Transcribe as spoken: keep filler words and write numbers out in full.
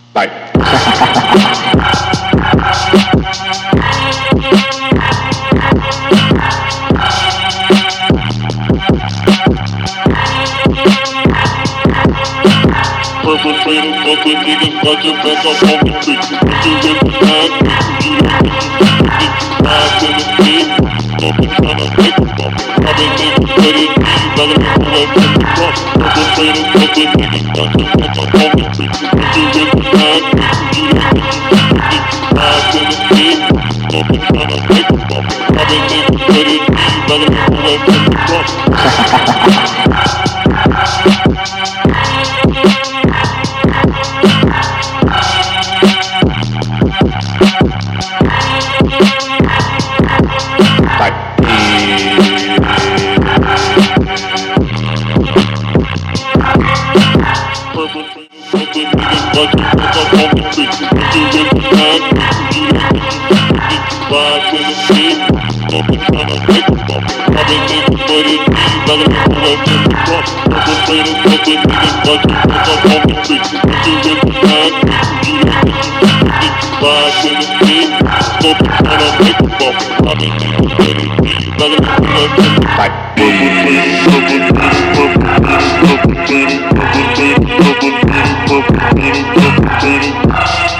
Like. Perpetrator, fucking niggas got your back up on the street. If you with the nine, you don't get your ride to the street. Fucking tryna make a bump. I've been thinking that it means I don't know what to the front. Perpetrator, fucking niggas got your back up on the street. If you with the nine, you don't get your ride to the street. Fucking tryna make a bump. I've been thinking that it means I don't know what to the front. Like